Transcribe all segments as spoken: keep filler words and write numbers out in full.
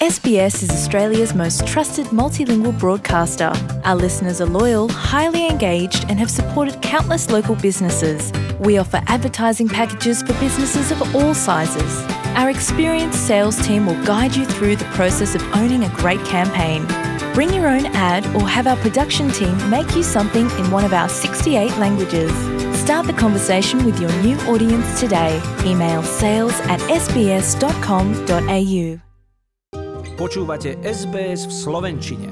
S B S is Australia's most trusted multilingual broadcaster. Our listeners are loyal, highly engaged, and have supported countless local businesses. We offer advertising packages for businesses of all sizes. Our experienced sales team will guide you through the process of owning a great campaign. Bring your own ad or have our production team make you something in one of our sixty-eight languages. Start the conversation with your new audience today. Email sales at s b s dot com dot a u. Počúvate es bé es v slovenčine.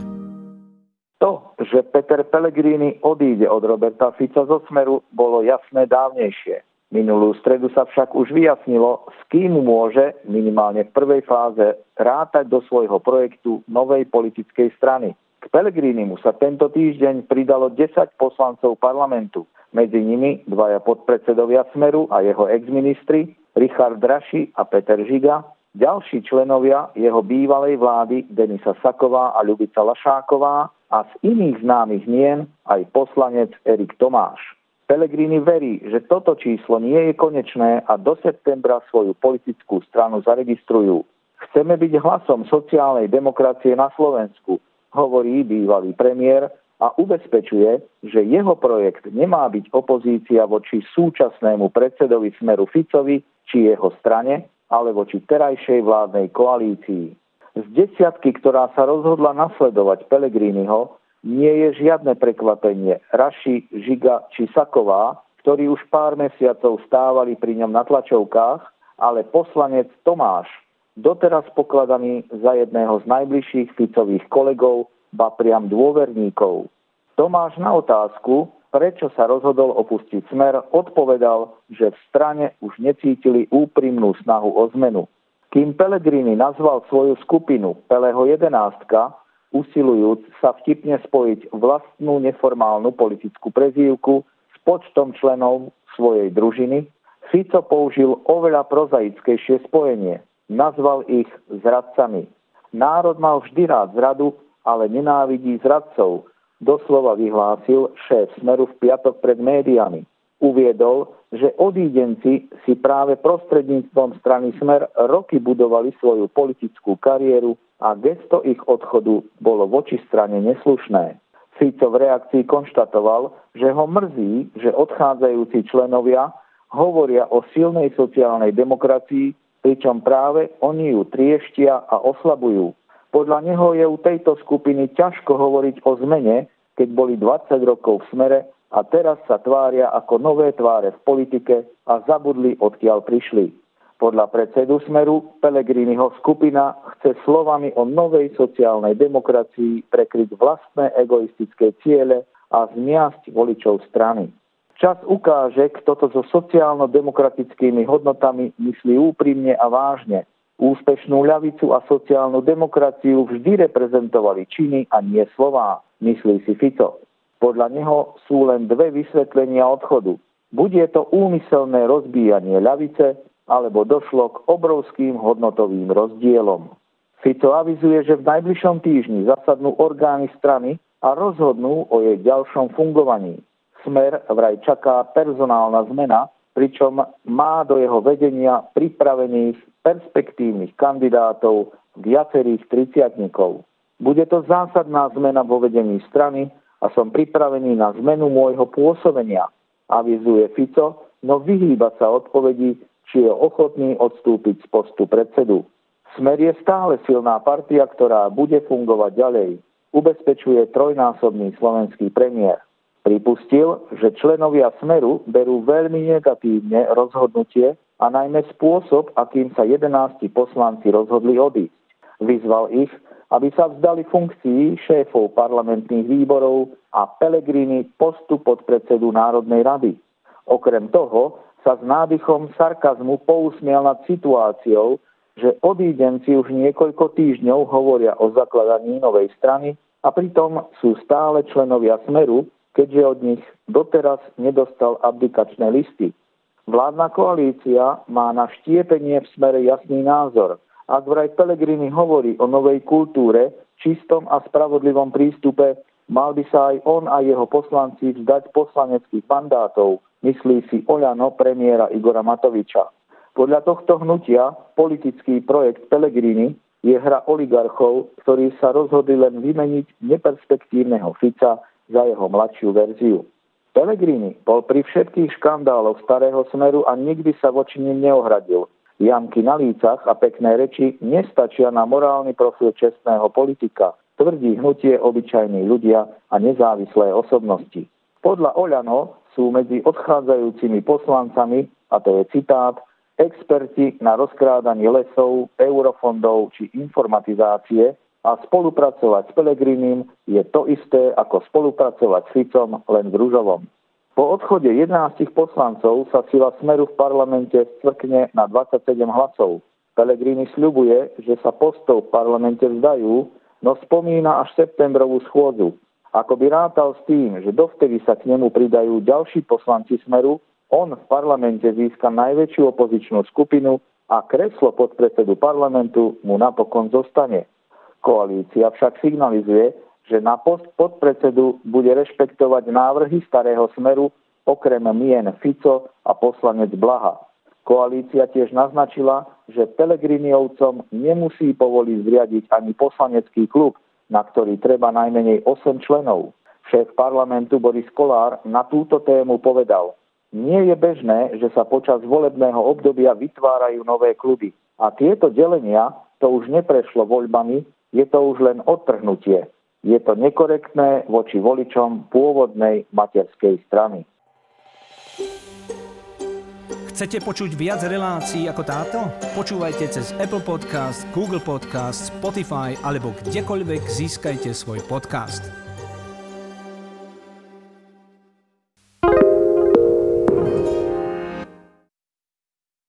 To, že Peter Pellegrini odíde od Roberta Fica zo Smeru, bolo jasné dávnejšie. Minulú stredu sa však už vyjasnilo, s kým môže minimálne v prvej fáze rátať do svojho projektu novej politickej strany. K Pellegrinimu sa tento týždeň pridalo desať poslancov parlamentu. Medzi nimi dvaja podpredsedovia Smeru a jeho exministri Richard Raši a Peter Žiga, ďalší členovia jeho bývalej vlády Denisa Saková a Ľubica Lašáková a z iných známych mien aj poslanec Erik Tomáš. Pellegrini verí, že toto číslo nie je konečné a do septembra svoju politickú stranu zaregistrujú. Chceme byť hlasom sociálnej demokracie na Slovensku, hovorí bývalý premiér a ubezpečuje, že jeho projekt nemá byť opozícia voči súčasnému predsedovi Smeru Ficovi či jeho strane, ale voči terajšej vládnej koalícii. Z desiatky, ktorá sa rozhodla nasledovať Pellegriniho, nie je žiadne prekvapenie Raši, Žiga či Saková, ktorí už pár mesiacov stávali pri ňom na tlačovkách, ale poslanec Tomáš, doteraz pokladaný za jedného z najbližších Ficových kolegov, ba priam dôverníkov. Tomáš na otázku, prečo sa rozhodol opustiť Smer, odpovedal, že v strane už necítili úprimnú snahu o zmenu. Kým Pellegrini nazval svoju skupinu Peleho jedenástka, usilujúc sa vtipne spojiť vlastnú neformálnu politickú prezývku s počtom členov svojej družiny, Fico použil oveľa prozaickejšie spojenie. Nazval ich zradcami. Národ mal vždy rád zradu, ale nenávidí zradcov, doslova vyhlásil šéf Smeru v piatok pred médiami. Uviedol, že odídenci si práve prostredníctvom strany Smer roky budovali svoju politickú kariéru a gesto ich odchodu bolo voči strane neslušné. Fico v reakcii konštatoval, že ho mrzí, že odchádzajúci členovia hovoria o silnej sociálnej demokracii, pričom práve oni ju trieštia a oslabujú. Podľa neho je u tejto skupiny ťažko hovoriť o zmene, keď boli dvadsať rokov v Smere a teraz sa tvária ako nové tváre v politike a zabudli, odkiaľ prišli. Podľa predsedu Smeru Pellegriniho skupina chce slovami o novej sociálnej demokracii prekryť vlastné egoistické ciele a zmiasť voličov strany. Čas ukáže, kto to so sociálno-demokratickými hodnotami myslí úprimne a vážne. Úspešnú ľavicu a sociálnu demokraciu vždy reprezentovali činy a nie slová, myslí si Fico. Podľa neho sú len dve vysvetlenia odchodu. Buď je to úmyselné rozbíjanie ľavice, alebo došlo k obrovským hodnotovým rozdielom. Fico avizuje, že v najbližšom týždni zasadnú orgány strany a rozhodnú o jej ďalšom fungovaní. Smer vraj čaká personálna zmena, pričom má do jeho vedenia pripravených perspektívnych kandidátov viacerých tridsiatnikov. Bude to zásadná zmena vo vedení strany a som pripravený na zmenu môjho pôsobenia, avizuje Fico, no vyhýba sa odpovedí, či je ochotný odstúpiť z postu predsedu. Smer je stále silná partia, ktorá bude fungovať ďalej, ubezpečuje trojnásobný slovenský premiér. Pripustil, že členovia Smeru berú veľmi negatívne rozhodnutie a najmä spôsob, akým sa jedenásti poslanci rozhodli odísť. Vyzval ich, aby sa vzdali funkcií šéfov parlamentných výborov a Pellegrini postu podpredsedu Národnej rady. Okrem toho sa s nádychom sarkazmu pousmial nad situáciou, že odídenci už niekoľko týždňov hovoria o zakladaní novej strany a pritom sú stále členovia Smeru, keďže od nich doteraz nedostal abdikačné listy. Vládna koalícia má na štiepenie v Smere jasný názor. Ak vraj Pellegrini hovorí o novej kultúre, čistom a spravodlivom prístupe, mal by sa aj on a jeho poslanci vzdať poslaneckých mandátov, myslí si Oľano premiéra Igora Matoviča. Podľa tohto hnutia politický projekt Pellegrini je hra oligarchov, ktorí sa rozhodli len vymeniť neperspektívneho Fica za jeho mladšiu verziu. Pellegrini bol pri všetkých škandáloch starého Smeru a nikdy sa voči nim neohradil. Jamky na lícach a pekné reči nestačia na morálny profil čestného politika, tvrdí hnutie obyčajní ľudia a nezávislé osobnosti. Podľa Oľano sú medzi odchádzajúcimi poslancami, a to je citát, experti na rozkrádanie lesov, eurofondov či informatizácie a spolupracovať s Pellegrinim je to isté ako spolupracovať s Ficom len v ružovom. Po odchode jedenástich poslancov sa sila Smeru v parlamente stvrkne na dvadsaťsedem hlasov. Pellegrini sľubuje, že sa postov v parlamente vzdajú, no spomína až septembrovú schôdzu. Ako by rátal s tým, že dovtedy sa k nemu pridajú ďalší poslanci Smeru, on v parlamente získa najväčšiu opozičnú skupinu a kreslo podpredsedu parlamentu mu napokon zostane. Koalícia však signalizuje, že na post podpredsedu bude rešpektovať návrhy starého Smeru okrem mien Fico a poslanec Blaha. Koalícia tiež naznačila, že Pellegriniovcom nemusí povoliť zriadiť ani poslanecký klub, na ktorý treba najmenej osem členov. Šéf parlamentu Boris Kollár na túto tému povedal: nie je bežné, že sa počas volebného obdobia vytvárajú nové kluby. A tieto delenia, to už neprešlo voľbami, je to už len odtrhnutie. Je to nekorektné voči voličom pôvodnej materskej strany. Chcete počuť viac relácií ako táto? Počúvajte cez Apple Podcast, Google Podcast, Spotify alebo kdekoľvek získajte svoj podcast.